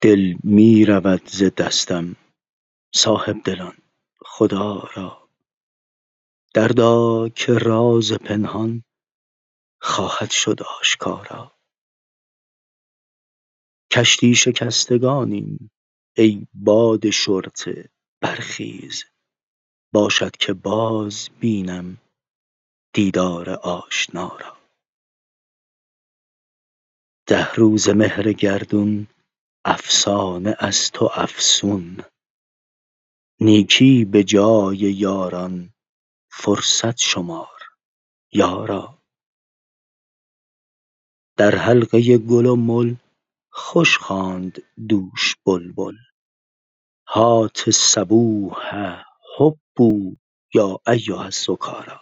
دل می رود ز دستم صاحب دلان خدا را، دردا که راز پنهان خواهد شد آشکارا. کشتی شکستگانیم ای باد شرطه برخیز، باشد که باز بینم دیدار آشنا را. 10 روزه مهر گردون افسانه است و افسون، نیکی به جای یاران فرصت شمار یارا. در حلقه گل و مل خوش خواند دوش بلبل، هات الصبوح هبوا یا ایها السکارا.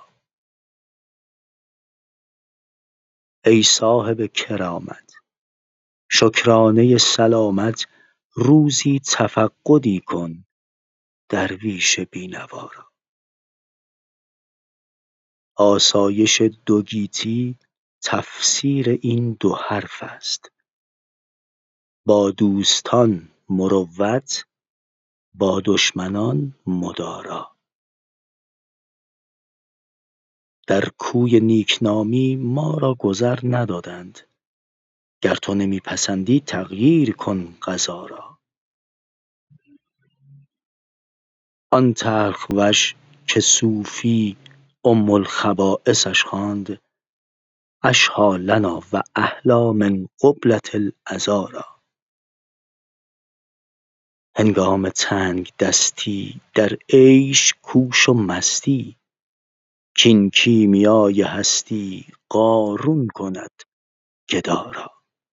ای صاحب کرامت، شکرانه سلامت، روزی تفقدی کن درویش بینوا را. آسایش دو گیتی تفسیر این 2 حرف است، با دوستان مروت، با دشمنان مدارا. در کوی نیکنامی ما را گذر ندادند، گر تو نمی پسندی تغییر کن قضا را. آن تلخ وش که صوفی ام الخبایثش خواند، اشهیٰ لنا و احلیٰ من قبلة العذارا. هنگام تنگدستی در عیش کوش و مستی، کاین کیمیای هستی قارون کند گدا را.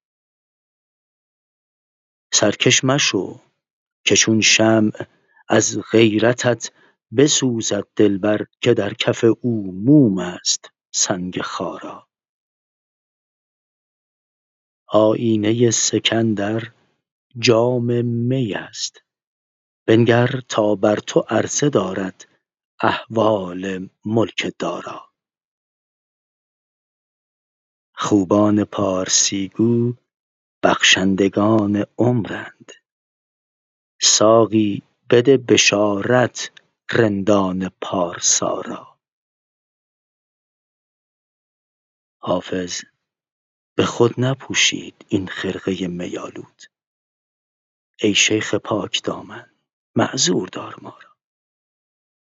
سرکش مشو که چون شمع از غیرتت بسوزد دلبر، که در کف او موم است سنگ خارا. آیینه سکندر جام می است، بنگر تا بر تو عرضه دارد احوال ملک دارا. خوبان پارسی گو بخشندگان عمرند، ساقی بده بشارت رندان پارسا را. حافظ به خود نپوشید این خرقه می آلود، ای شیخ پاکدامن معذور دار ما را.